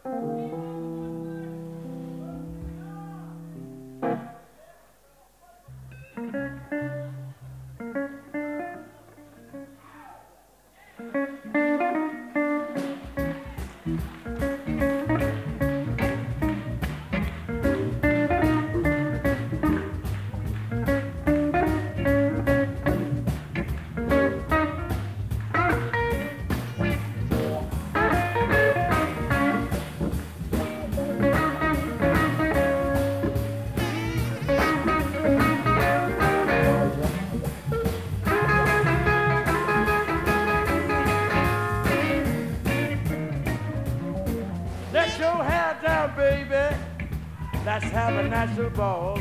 Let your hair down, baby. Let's have a natural ball.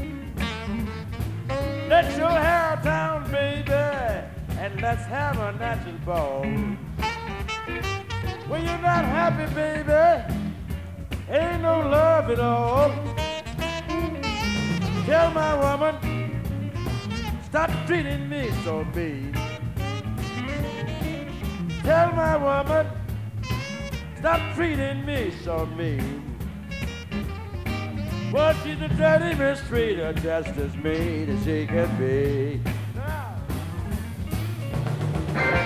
Let your hair down, baby, and let's have a natural ball. When you're not happy, baby, ain't no love at all. Tell my woman, stop treating me so mean. Tell my woman, stop treating me so mean. Well, she's a dirty mistreater, just as mean as she can be. Now.